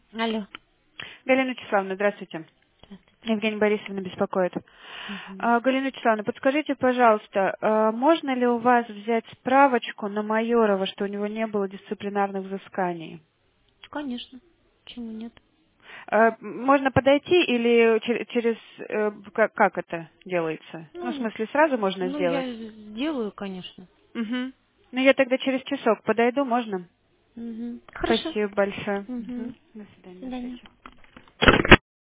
Алло. Галина Вячеславовна, здравствуйте. Здравствуйте. Евгения Борисовна беспокоит. Мгм. Галина Вячеславовна, подскажите, пожалуйста, можно ли у вас взять справочку на Майорова, что у него не было дисциплинарных взысканий? Конечно. Почему нет? Можно подойти или через... как это делается? Ну, в Ну, смысле, сразу можно ну, сделать? я сделаю, конечно. Угу. Ну, я тогда через часок подойду, можно? Мгм. Хорошо. Спасибо большое. Мгм. Мгм. До До свидания, до свидания. встречи.